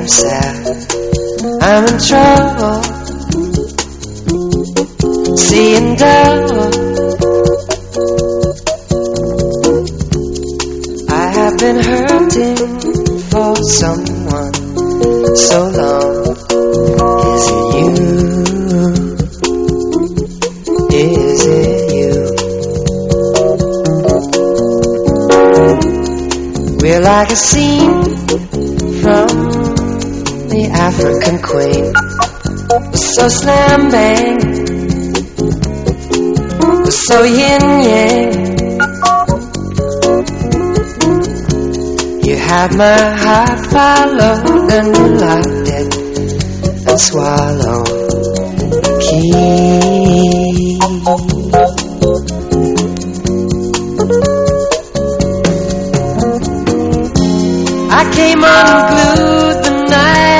sad, I'm in trouble, seeing double. I have been hurting for someone so long. Is it you? Is it you? We're like a scene from the African Queen. So slam bang, so yin yang. You had my heart followed, then you locked it and swallowed the key. I came unglued the night